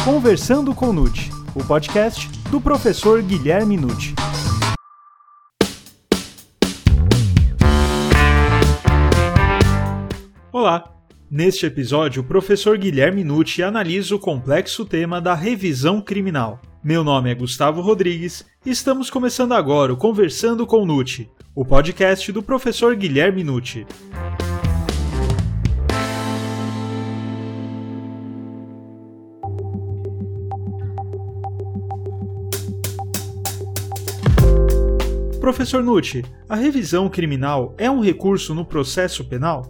Conversando com Nucci, o podcast do professor Guilherme Nucci. Olá! Neste episódio, o professor Guilherme Nucci analisa o complexo tema da revisão criminal. Meu nome é Gustavo Rodrigues e estamos começando agora o Conversando com Nucci, o podcast do professor Guilherme Nucci. Professor Nucci, a revisão criminal é um recurso no processo penal?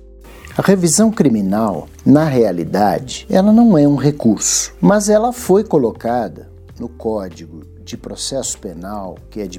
A revisão criminal, na realidade, ela não é um recurso, mas ela foi colocada no Código de Processo Penal, que é de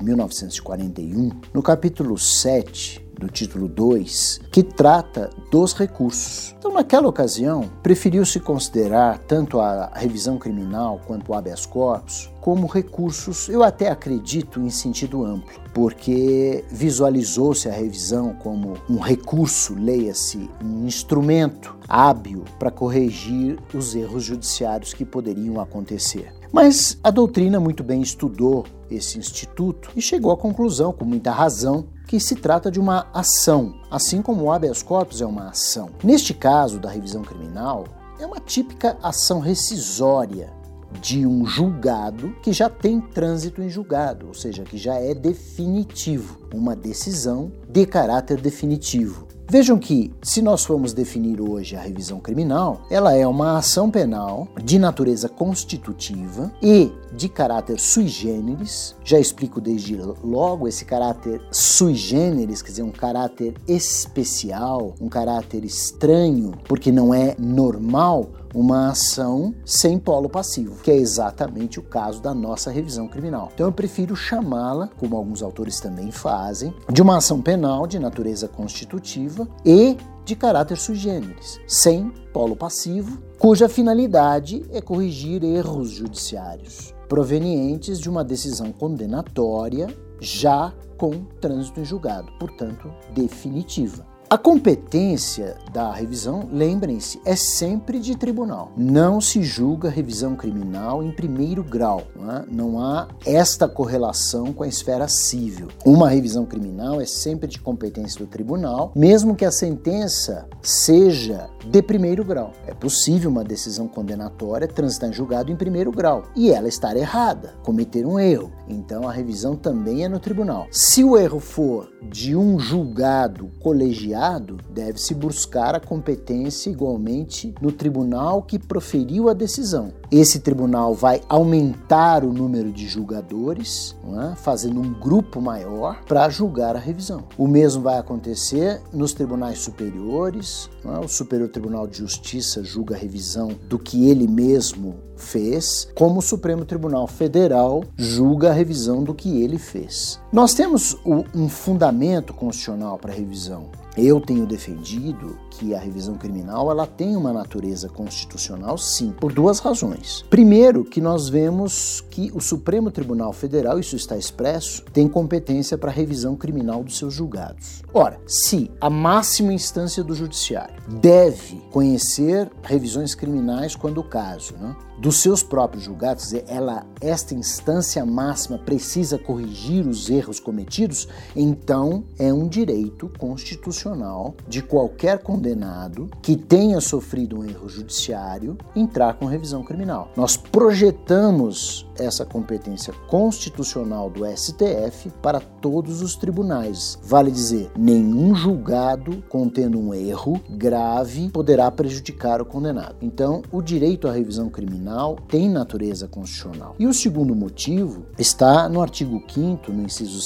1941, no capítulo 7 do título 2, que trata dos recursos. Então, naquela ocasião, preferiu-se considerar tanto a revisão criminal quanto o habeas corpus como recursos, eu até acredito, em sentido amplo, porque visualizou-se a revisão como um recurso, leia-se, um instrumento hábil para corrigir os erros judiciários que poderiam acontecer. Mas a doutrina muito bem estudou esse instituto e chegou à conclusão, com muita razão, que se trata de uma ação, assim como o habeas corpus é uma ação. Neste caso da revisão criminal, é uma típica ação rescisória de um julgado que já tem trânsito em julgado, ou seja, que já é definitivo, uma decisão de caráter definitivo. Vejam que, se nós formos definir hoje a revisão criminal, ela é uma ação penal de natureza constitutiva e de caráter sui generis. Já explico desde logo esse caráter sui generis, quer dizer, um caráter especial, um caráter estranho, porque não é normal uma ação sem polo passivo, que é exatamente o caso da nossa revisão criminal. Então eu prefiro chamá-la, como alguns autores também fazem, de uma ação penal de natureza constitutiva e de caráter sui generis, sem polo passivo, cuja finalidade é corrigir erros judiciários provenientes de uma decisão condenatória já com trânsito em julgado, portanto, definitiva. A competência da revisão, lembrem-se, é sempre de tribunal. Não se julga revisão criminal em primeiro grau. Não há esta correlação com a esfera civil. Uma revisão criminal é sempre de competência do tribunal, mesmo que a sentença seja de primeiro grau. É possível uma decisão condenatória transitar em julgado em primeiro grau e ela estar errada, cometer um erro. Então a revisão também é no tribunal. Se o erro for de um julgado colegiado, deve-se buscar a competência igualmente no tribunal que proferiu a decisão. Esse tribunal vai aumentar o número de julgadores, fazendo um grupo maior para julgar a revisão. O mesmo vai acontecer nos tribunais superiores. O Superior Tribunal de Justiça julga a revisão do que ele mesmo fez, como o Supremo Tribunal Federal julga a revisão do que ele fez. Nós temos um fundamento constitucional para a revisão. Eu tenho defendido que a revisão criminal ela tem uma natureza constitucional, sim, por duas razões. Primeiro, que nós vemos que o Supremo Tribunal Federal, isso está expresso, tem competência para a revisão criminal dos seus julgados. Ora, se a máxima instância do judiciário deve conhecer revisões criminais quando o caso, dos seus próprios julgados, quer dizer, esta instância máxima precisa corrigir os erros cometidos, então é um direito constitucional de qualquer condenado que tenha sofrido um erro judiciário entrar com revisão criminal. Nós projetamos essa competência constitucional do STF para todos os tribunais. Vale dizer, nenhum julgado contendo um erro grave poderá prejudicar o condenado. Então, o direito à revisão criminal tem natureza constitucional. E o segundo motivo está no artigo 5º, no inciso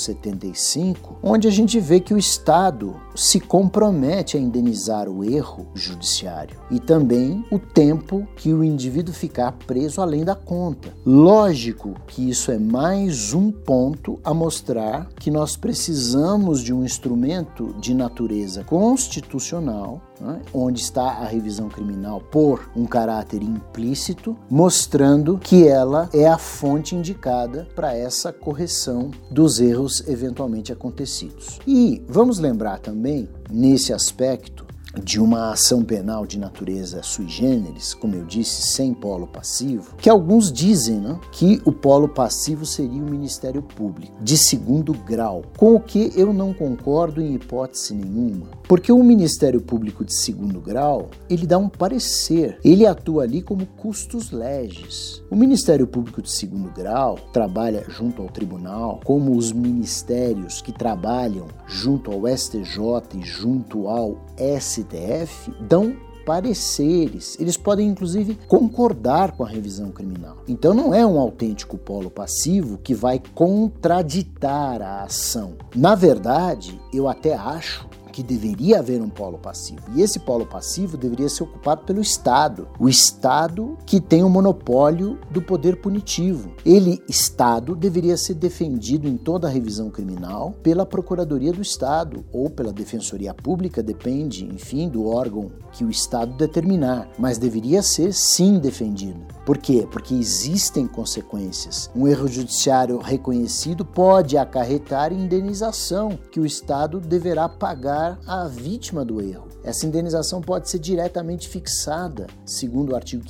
75, onde a gente vê que o Estado se compromete a indenizar o erro judiciário e também o tempo que o indivíduo ficar preso além da conta. Lógico que isso é mais um ponto a mostrar que nós precisamos de um instrumento de natureza constitucional, onde está a revisão criminal por um caráter implícito, mostrando que ela é a fonte indicada para essa correção dos erros eventualmente acontecidos. E vamos lembrar também, nesse aspecto, de uma ação penal de natureza sui generis, como eu disse, sem polo passivo, que alguns dizem, né, que o polo passivo seria o Ministério Público de segundo grau, com o que eu não concordo em hipótese nenhuma, porque o Ministério Público de segundo grau, ele dá um parecer, ele atua ali como custos legis. O Ministério Público de segundo grau trabalha junto ao tribunal, como os ministérios que trabalham junto ao STJ e junto ao STF dão pareceres, eles podem inclusive concordar com a revisão criminal. Então não é um autêntico polo passivo que vai contraditar a ação. Na verdade, eu até acho que deveria haver um polo passivo. E esse polo passivo deveria ser ocupado pelo Estado. O Estado que tem o monopólio do poder punitivo. Ele, Estado, deveria ser defendido em toda a revisão criminal pela Procuradoria do Estado ou pela Defensoria Pública, depende, enfim, do órgão que o Estado determinar. Mas deveria ser, sim, defendido. Por quê? Porque existem consequências. Um erro judiciário reconhecido pode acarretar indenização que o Estado deverá pagar à vítima do erro. Essa indenização pode ser diretamente fixada, segundo o artigo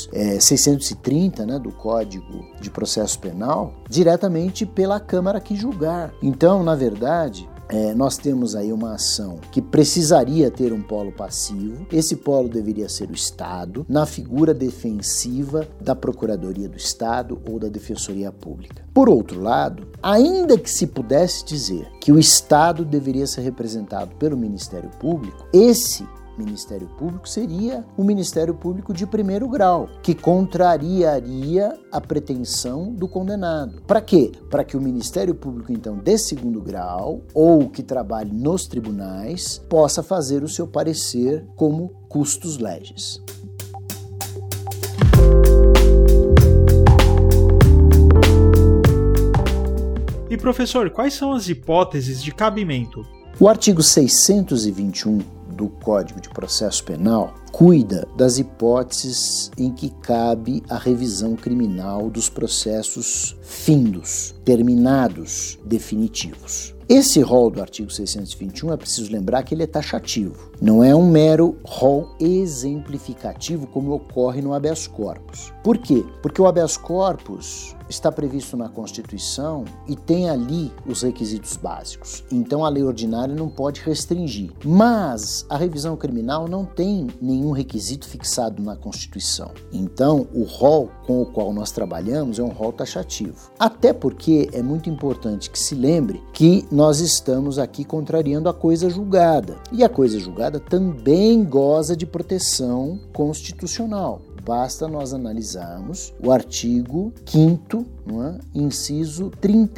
630, né, do Código de Processo Penal, diretamente pela Câmara que julgar. Então, na verdade, nós temos aí uma ação que precisaria ter um polo passivo. Esse polo deveria ser o Estado, na figura defensiva da Procuradoria do Estado ou da Defensoria Pública. Por outro lado, ainda que se pudesse dizer que o Estado deveria ser representado pelo Ministério Público, esse Ministério Público seria o Ministério Público de primeiro grau, que contrariaria a pretensão do condenado. Para quê? Para que o Ministério Público, então, de segundo grau, ou que trabalhe nos tribunais, possa fazer o seu parecer como custos legis. E professor, quais são as hipóteses de cabimento? O artigo 621 do Código de Processo Penal cuida das hipóteses em que cabe a revisão criminal dos processos findos, terminados, definitivos. Esse rol do artigo 621 é preciso lembrar que ele é taxativo. Não é um mero rol exemplificativo como ocorre no habeas corpus. Por quê? Porque o habeas corpus está previsto na Constituição e tem ali os requisitos básicos. Então a lei ordinária não pode restringir. Mas a revisão criminal não tem nenhum requisito fixado na Constituição. Então o rol com o qual nós trabalhamos é um rol taxativo. Até porque é muito importante que se lembre que nós estamos aqui contrariando a coisa julgada. E a coisa julgada também goza de proteção constitucional. Basta nós analisarmos o artigo 5º, inciso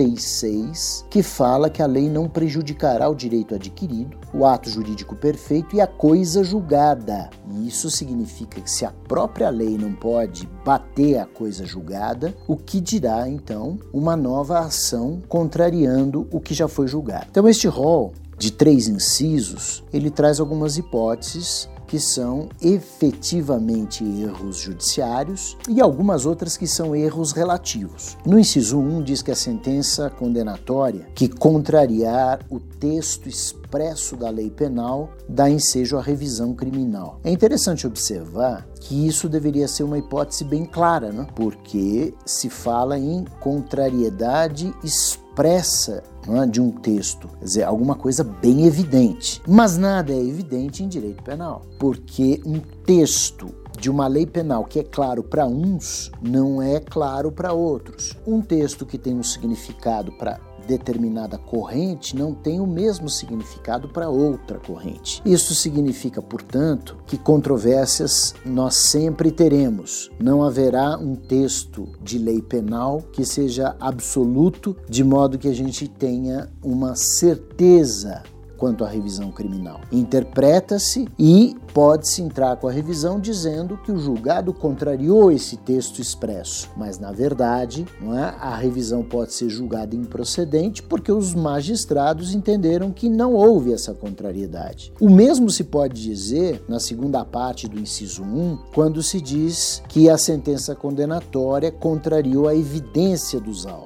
36, que fala que a lei não prejudicará o direito adquirido, o ato jurídico perfeito e a coisa julgada. E isso significa que se a própria lei não pode bater a coisa julgada, o que dirá, então, uma nova ação contrariando o que já foi julgado. Então, este rol de 3 incisos, ele traz algumas hipóteses que são efetivamente erros judiciários e algumas outras que são erros relativos. No inciso 1 diz que a sentença condenatória que contrariar o texto expresso da lei penal dá ensejo à revisão criminal. É interessante observar que isso deveria ser uma hipótese bem clara, né? Porque se fala em contrariedade expressa de um texto, quer dizer, alguma coisa bem evidente. Mas nada é evidente em direito penal, porque um texto de uma lei penal que é claro para uns, não é claro para outros. Um texto que tem um significado para determinada corrente não tem o mesmo significado para outra corrente. Isso significa, portanto, que controvérsias nós sempre teremos. Não haverá um texto de lei penal que seja absoluto, de modo que a gente tenha uma certeza quanto à revisão criminal. Interpreta-se e pode-se entrar com a revisão dizendo que o julgado contrariou esse texto expresso, mas na verdade, a revisão pode ser julgada improcedente porque os magistrados entenderam que não houve essa contrariedade. O mesmo se pode dizer na segunda parte do inciso 1, quando se diz que a sentença condenatória contrariou a evidência dos autos.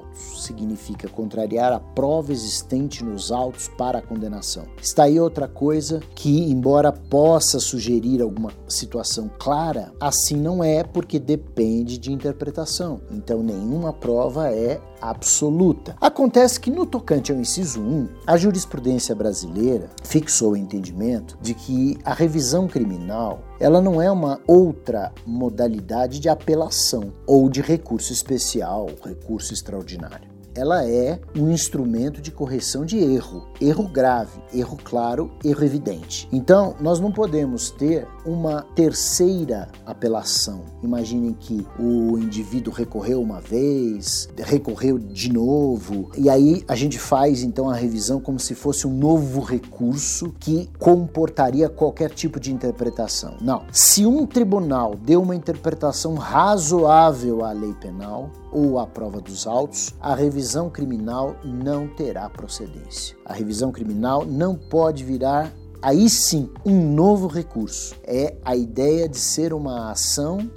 significa contrariar a prova existente nos autos para a condenação. Está aí outra coisa que, embora possa sugerir alguma situação clara, assim não é, porque depende de interpretação. Então, nenhuma prova é absoluta. Acontece que, no tocante ao inciso 1, a jurisprudência brasileira fixou o entendimento de que a revisão criminal ela não é uma outra modalidade de apelação ou de recurso especial, recurso extraordinário. Ela é um instrumento de correção de erro grave, erro claro, erro evidente. Então, nós não podemos ter uma terceira apelação. Imaginem que o indivíduo recorreu uma vez, recorreu de novo, e aí a gente faz então a revisão como se fosse um novo recurso que comportaria qualquer tipo de interpretação. Não. Se um tribunal deu uma interpretação razoável à lei penal ou à prova dos autos, a revisão criminal não terá procedência. A revisão criminal não pode virar, aí sim, um novo recurso. É a ideia de ser uma ação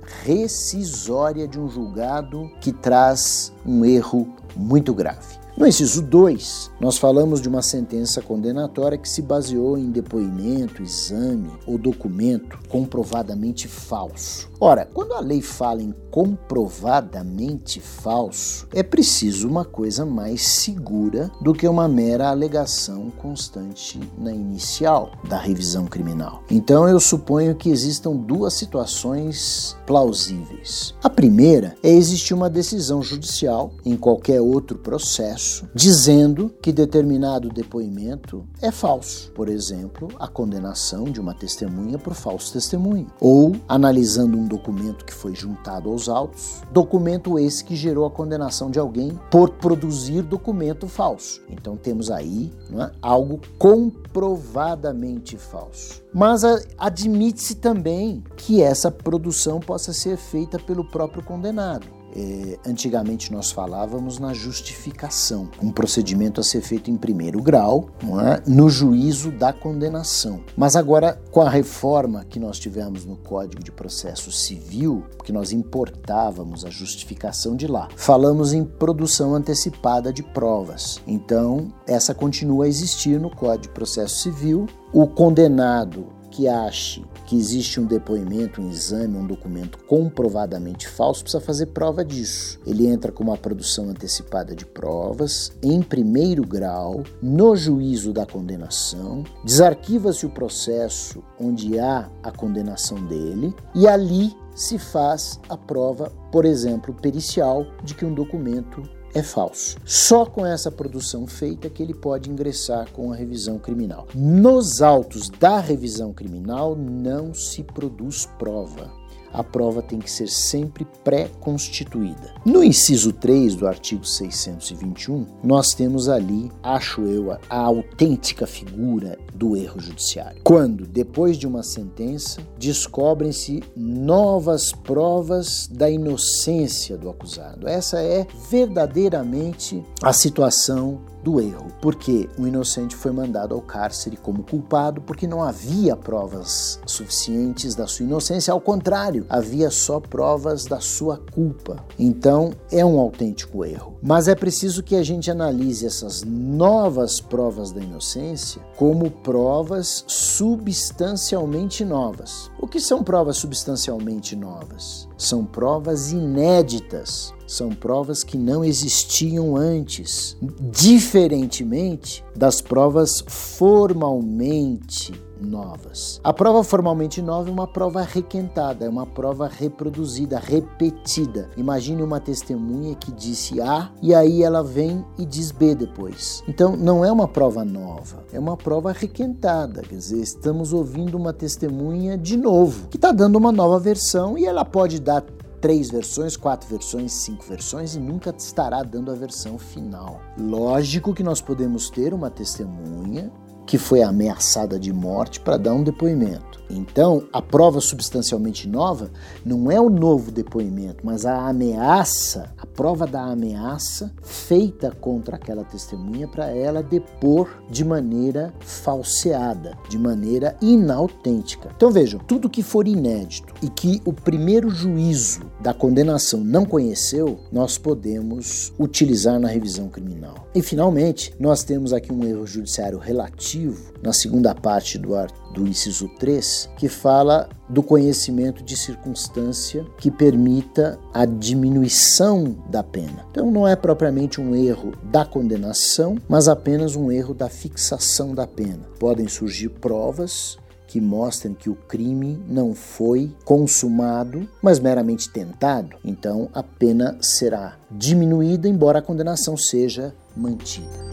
rescisória de um julgado que traz um erro muito grave. No inciso 2, nós falamos de uma sentença condenatória que se baseou em depoimento, exame ou documento comprovadamente falso. Ora, quando a lei fala em comprovadamente falso, é preciso uma coisa mais segura do que uma mera alegação constante na inicial da revisão criminal. Então, eu suponho que existam duas situações plausíveis. A primeira é existir uma decisão judicial em qualquer outro processo dizendo que determinado depoimento é falso. Por exemplo, a condenação de uma testemunha por falso testemunho. Ou, analisando um documento que foi juntado aos autos, documento esse que gerou a condenação de alguém por produzir documento falso. Então temos aí, não é, algo comprovadamente falso. Mas admite-se também que essa produção possa ser feita pelo próprio condenado. Antigamente nós falávamos na justificação, um procedimento a ser feito em primeiro grau, não é? No juízo da condenação. Mas agora, com a reforma que nós tivemos no Código de Processo Civil, que nós importávamos a justificação de lá, falamos em produção antecipada de provas. Então, essa continua a existir no Código de Processo Civil. O condenado que ache que existe um depoimento, um exame, um documento comprovadamente falso, precisa fazer prova disso. Ele entra com uma produção antecipada de provas, em primeiro grau, no juízo da condenação, desarquiva-se o processo onde há a condenação dele, e ali se faz a prova, por exemplo, pericial, de que um documento é falso. Só com essa produção feita que ele pode ingressar com a revisão criminal. Nos autos da revisão criminal não se produz prova. A prova tem que ser sempre pré-constituída. No inciso 3 do artigo 621, nós temos ali, acho eu, a autêntica figura do erro judiciário. Quando, depois de uma sentença, descobrem-se novas provas da inocência do acusado. Essa é verdadeiramente a situação do erro, porque o inocente foi mandado ao cárcere como culpado porque não havia provas suficientes da sua inocência, ao contrário, havia só provas da sua culpa. Então, é um autêntico erro. Mas é preciso que a gente analise essas novas provas da inocência como provas substancialmente novas. O que são provas substancialmente novas? São provas inéditas. São provas que não existiam antes, diferentemente das provas formalmente novas. A prova formalmente nova é uma prova requentada, é uma prova reproduzida, repetida. Imagine uma testemunha que disse A e aí ela vem e diz B depois. Então não é uma prova nova, é uma prova requentada. Quer dizer, estamos ouvindo uma testemunha de novo, que está dando uma nova versão e ela pode dar 3 versões, 4 versões, 5 versões e nunca estará dando a versão final. Lógico que nós podemos ter uma testemunha que foi ameaçada de morte para dar um depoimento. Então, a prova substancialmente nova não é o novo depoimento, mas a ameaça, a prova da ameaça feita contra aquela testemunha para ela depor de maneira falseada, de maneira inautêntica. Então vejam, tudo que for inédito e que o primeiro juízo da condenação não conheceu, nós podemos utilizar na revisão criminal. E finalmente, nós temos aqui um erro judiciário relativo, na segunda parte do inciso 3, que fala do conhecimento de circunstância que permita a diminuição da pena. Então não é propriamente um erro da condenação, mas apenas um erro da fixação da pena. Podem surgir provas que mostrem que o crime não foi consumado, mas meramente tentado. Então a pena será diminuída, embora a condenação seja mantida.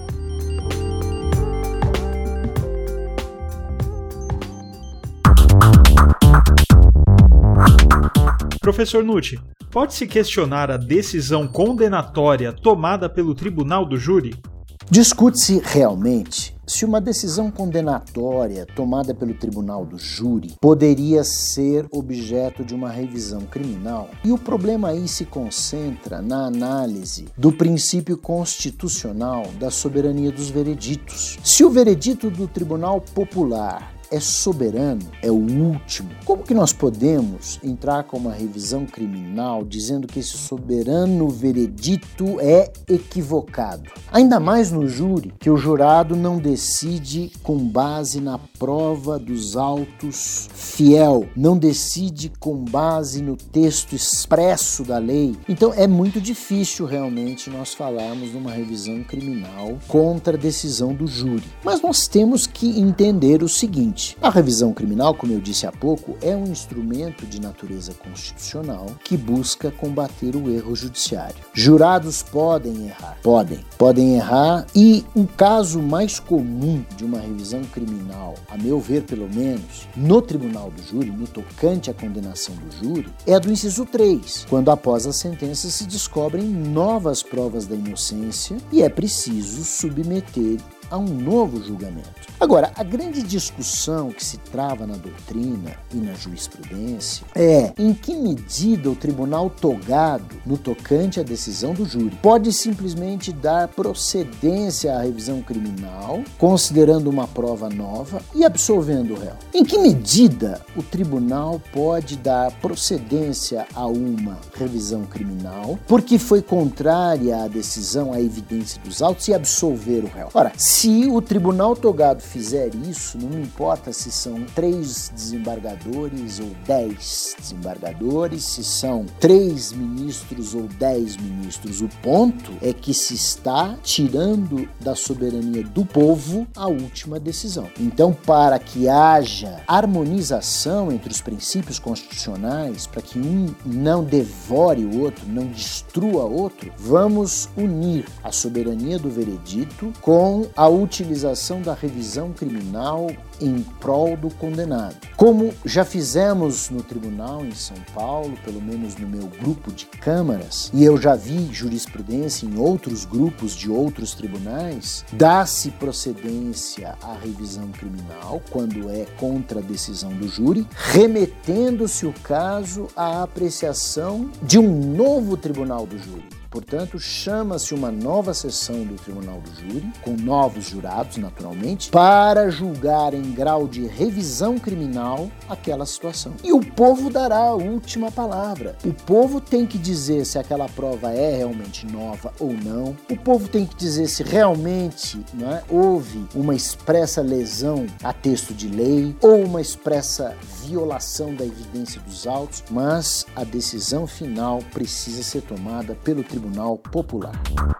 Professor Nutti, pode-se questionar a decisão condenatória tomada pelo tribunal do júri? Discute-se realmente se uma decisão condenatória tomada pelo tribunal do júri poderia ser objeto de uma revisão criminal. E o problema aí se concentra na análise do princípio constitucional da soberania dos vereditos. Se o veredito do Tribunal Popular é soberano, é o último, como que nós podemos entrar com uma revisão criminal dizendo que esse soberano veredito é equivocado? Ainda mais no júri, que o jurado não decide com base na prova dos autos fiel, não decide com base no texto expresso da lei. Então é muito difícil realmente nós falarmos numa revisão criminal contra a decisão do júri. Mas nós temos que entender o seguinte: a revisão criminal, como eu disse há pouco, é um instrumento de natureza constitucional que busca combater o erro judiciário. Jurados podem errar, podem errar, e o caso mais comum de uma revisão criminal, a meu ver pelo menos, no tribunal do júri, no tocante à condenação do júri, é a do inciso 3, quando após a sentença se descobrem novas provas da inocência e é preciso submeter a um novo julgamento. Agora, a grande discussão que se trava na doutrina e na jurisprudência é em que medida o tribunal togado, no tocante à decisão do júri, pode simplesmente dar procedência à revisão criminal, considerando uma prova nova e absolvendo o réu. Em que medida o tribunal pode dar procedência a uma revisão criminal porque foi contrária à decisão, à evidência dos autos, e absolver o réu? Ora, se o tribunal togado fizer isso, não importa se são 3 desembargadores ou 10 desembargadores, se são 3 ministros ou 10 ministros, o ponto é que se está tirando da soberania do povo a última decisão. Então, para que haja harmonização entre os princípios constitucionais, para que um não devore o outro, não destrua o outro, vamos unir a soberania do veredito com a utilização da revisão criminal em prol do condenado. Como já fizemos no tribunal em São Paulo, pelo menos no meu grupo de câmaras, e eu já vi jurisprudência em outros grupos de outros tribunais, dá-se procedência à revisão criminal quando é contra a decisão do júri, remetendo-se o caso à apreciação de um novo tribunal do júri. Portanto, chama-se uma nova sessão do Tribunal do Júri, com novos jurados, naturalmente, para julgar em grau de revisão criminal aquela situação. E o povo dará a última palavra. O povo tem que dizer se aquela prova é realmente nova ou não. O povo tem que dizer se realmente houve uma expressa lesão a texto de lei ou uma expressa violação da evidência dos autos, mas a decisão final precisa ser tomada pelo Tribunal Popular.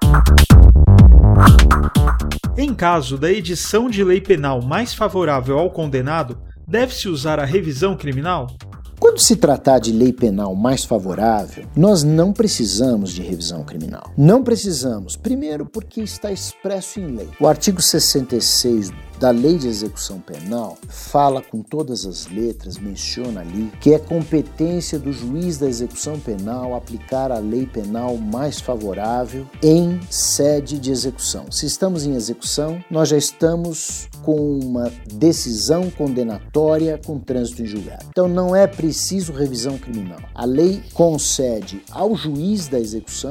Em caso da edição de lei penal mais favorável ao condenado, deve-se usar a revisão criminal? Quando se tratar de lei penal mais favorável, nós não precisamos de revisão criminal. Não precisamos, primeiro porque está expresso em lei. O artigo 66 da Lei de Execução Penal fala com todas as letras, menciona ali, que é competência do juiz da execução penal aplicar a lei penal mais favorável em sede de execução. Se estamos em execução, nós já estamos com uma decisão condenatória com trânsito em julgado. Então não é preciso revisão criminal. A lei concede ao juiz da execução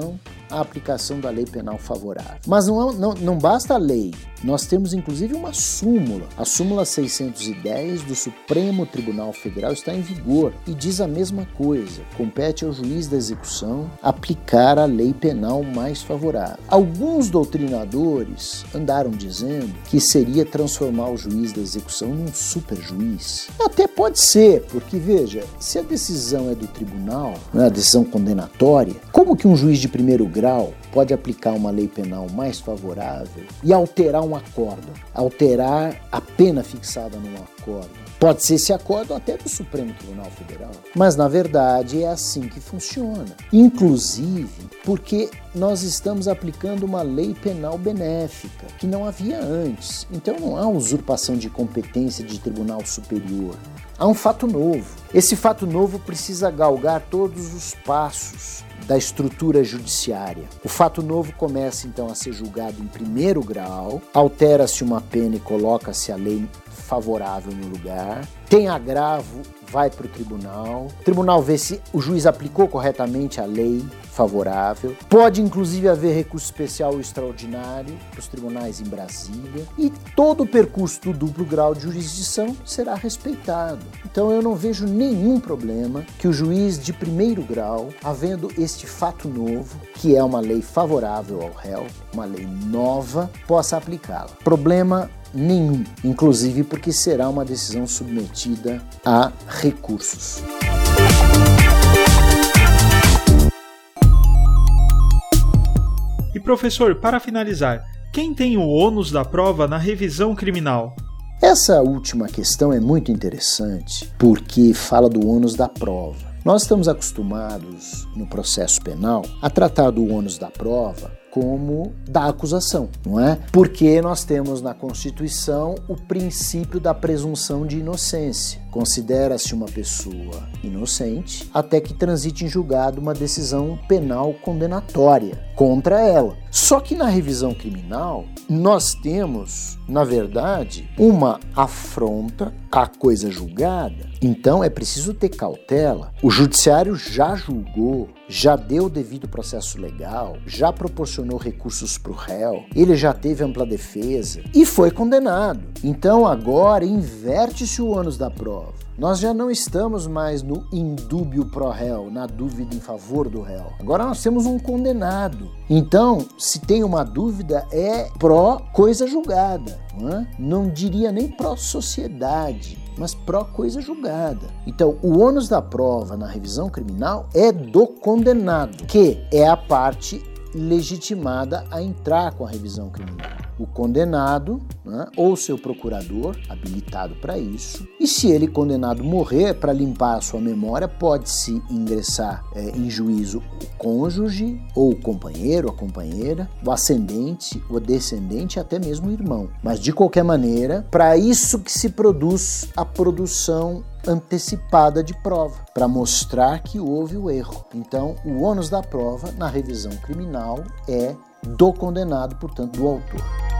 a aplicação da lei penal favorável. Mas não basta a lei, nós temos inclusive uma súmula. A súmula 610 do Supremo Tribunal Federal está em vigor e diz a mesma coisa. Compete ao juiz da execução aplicar a lei penal mais favorável. Alguns doutrinadores andaram dizendo que seria transformar o juiz da execução num superjuiz. Até pode ser, porque veja, se a decisão é do tribunal, a decisão condenatória, como que um juiz de primeiro grau pode aplicar uma lei penal mais favorável e alterar um acórdão, alterar a pena fixada num acórdão? Pode ser esse acórdão até do Supremo Tribunal Federal, mas na verdade é assim que funciona. Inclusive porque nós estamos aplicando uma lei penal benéfica, que não havia antes. Então não há usurpação de competência de tribunal superior. Há um fato novo. Esse fato novo precisa galgar todos os passos da estrutura judiciária. O fato novo começa então a ser julgado em primeiro grau, altera-se uma pena e coloca-se a lei favorável no lugar, tem agravo, vai para o tribunal vê se o juiz aplicou corretamente a lei favorável, pode inclusive haver recurso especial ou extraordinário para os tribunais em Brasília e todo o percurso do duplo grau de jurisdição será respeitado. Então eu não vejo nenhum problema que o juiz de primeiro grau, havendo este fato novo, que é uma lei favorável ao réu, uma lei nova, possa aplicá-la. Problema nenhum, inclusive porque será uma decisão submetida a recursos. E professor, para finalizar, quem tem o ônus da prova na revisão criminal? Essa última questão é muito interessante porque fala do ônus da prova. Nós estamos acostumados no processo penal a tratar do ônus da prova como da acusação, não é? Porque nós temos na Constituição o princípio da presunção de inocência. Considera-se uma pessoa inocente até que transite em julgado uma decisão penal condenatória contra ela. Só que na revisão criminal nós temos, na verdade, uma afronta à coisa julgada. Então é preciso ter cautela. O judiciário já julgou, já deu o devido processo legal, já proporcionou recursos para o réu, ele já teve ampla defesa e foi condenado. Então agora inverte-se o ônus da prova. Nós já não estamos mais no indúbio pro réu, na dúvida em favor do réu. Agora nós temos um condenado. Então, se tem uma dúvida, é pró coisa julgada. Não diria nem pró sociedade, mas pró coisa julgada. Então, o ônus da prova na revisão criminal é do condenado, que é a parte legitimada a entrar com a revisão criminal. O condenado, ou seu procurador, habilitado para isso, e se ele condenado morrer, para limpar a sua memória, pode-se ingressar em juízo o cônjuge, ou o companheiro, a companheira, o ascendente, o descendente, até mesmo o irmão. Mas, de qualquer maneira, para isso que se produz a produção antecipada de prova, para mostrar que houve o erro. Então, o ônus da prova na revisão criminal é do condenado, portanto, do autor.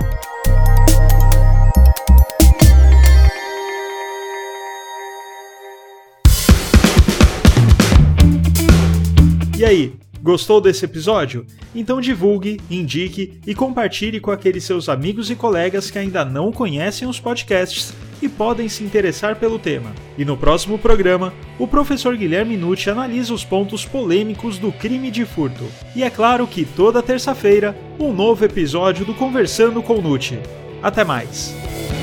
E aí, gostou desse episódio? Então divulgue, indique e compartilhe com aqueles seus amigos e colegas que ainda não conhecem os podcasts e podem se interessar pelo tema. E no próximo programa, o professor Guilherme Nucci analisa os pontos polêmicos do crime de furto. E é claro que toda terça-feira, um novo episódio do Conversando com Nucci. Até mais!